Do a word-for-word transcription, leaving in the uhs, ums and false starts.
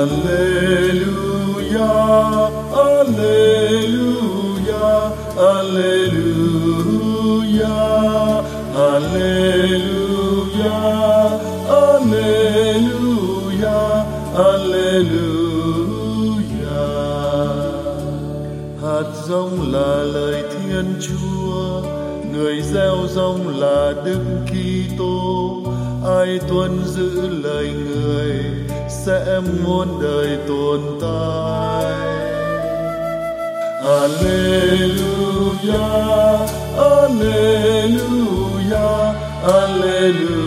Alleluia, Alleluia, Alleluia, Alleluia, Alleluia, Alleluia. Hạt giống là lời Thiên Chúa, người gieo giống là Đức Kitô. Ai tuân giữ lời người sẽ muôn đời tồn tại. Alleluia, Alleluia, Alleluia.